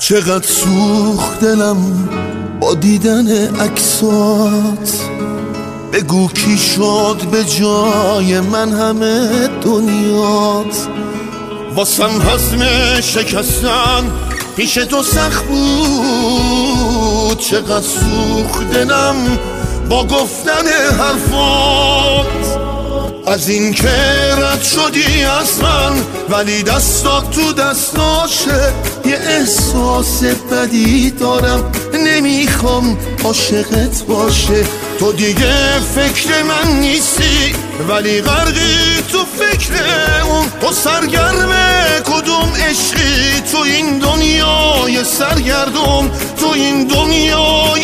چقدر سوخت دلم با دیدن عکسات، بگو کی شد به جای من همه دنیات. واسم هضم شکستن پیش تو سخت بود، چقدر سوخت دلم با گفتن حرفات. از این که رد شدی از من ولی دستات تو دستاشه، یه احساس بدی دارم نمیخوام عاشقت باشه. تو دیگه فکر من نیستی ولی غرقی تو فکر اون. تو سرگرم کدوم عشقی تو این دنیای سرگردون، تو این دنیای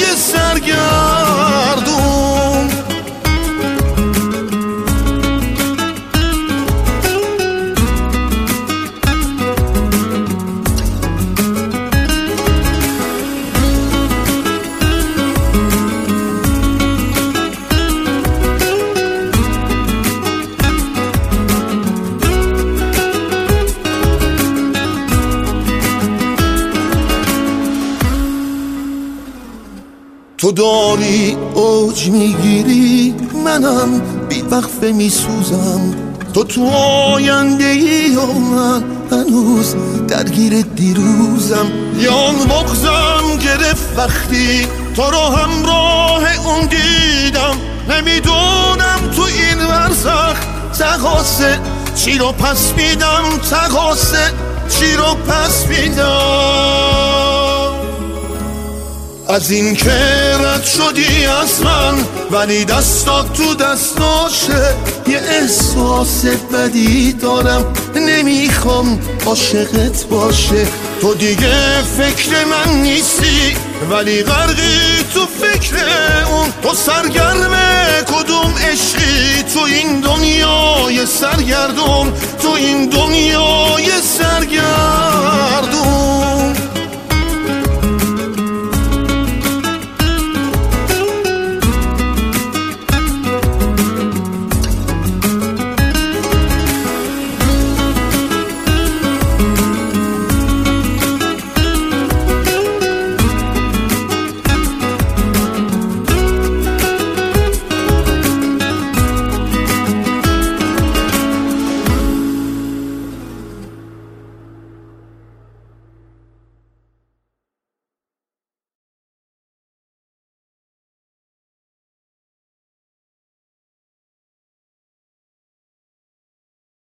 سرگردون. تو داری اوج میگیری، منم بی وقفه میسوزم. تو آینده ای و من هنوز درگیر دیروزم. یان بغضم گرفت وقتی تو رو همراه اون دیدم. نمیدونم تو این ورزخ تقاسه چی رو پس میدم، تقاسه چی رو پس میدم. از این که رد شدی از من ولی دستات تو دستاشه، یه احساس بدی دارم نمیخوام عاشقت باشه. تو دیگه فکر من نیستی ولی غرقی تو فکر اون. تو سرگرم کدوم عشقی تو این دنیای سرگردون، تو این دنیا